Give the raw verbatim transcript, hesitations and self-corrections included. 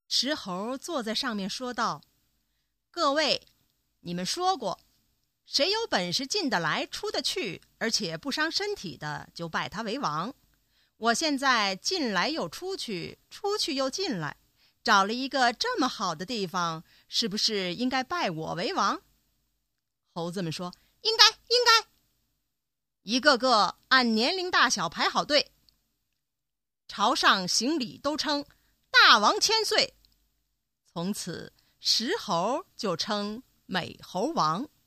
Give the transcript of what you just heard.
石猴坐在上面说道：各位，你们说过，谁有本事进得来出得去，而且不伤身体的，就拜他为王。我现在进来又出去，出去又进来，找了一个这么好的地方，是不是应该拜我为王？猴子们说：应该，应该。一个个按年龄大小排好队，朝上行礼，都称大王千岁。从此石猴就称美猴王。